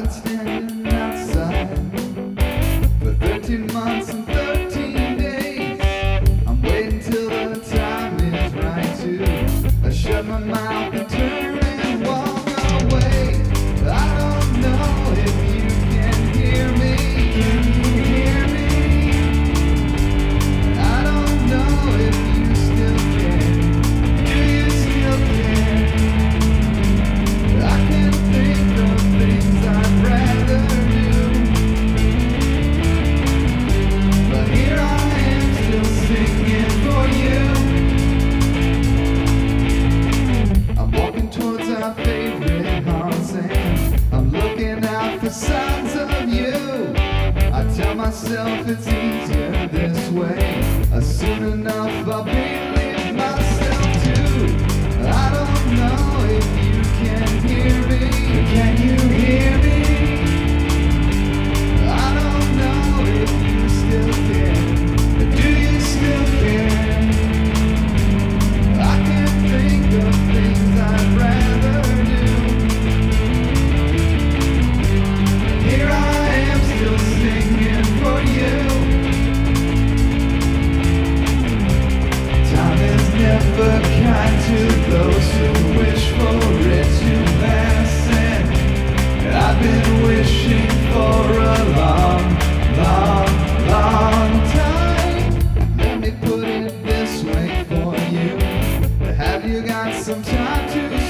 been standing outside for 13 months and 13 days. I'm waiting till the time is right to shut my mouth and turn and walk away. I don't know if you can hear me. Can you hear me? I don't know if you still care. Do you still care? I can think of things I'd rather do, but here I am still singing for you. I'm walking towards our favorite haunts and I'm looking out for signs of you. I tell myself it's easier this way. Soon enough I'll believe myself too. I don't know if you can hear me. Can you hear me? I don't know if you still care. Do you still care? I can think of things I'd rather do. Here I am still singing for you. Time is never kind to those who wish for it to pass, and I've been wishing for a long, long, long time. Let me put it this way for you. Have you got some time to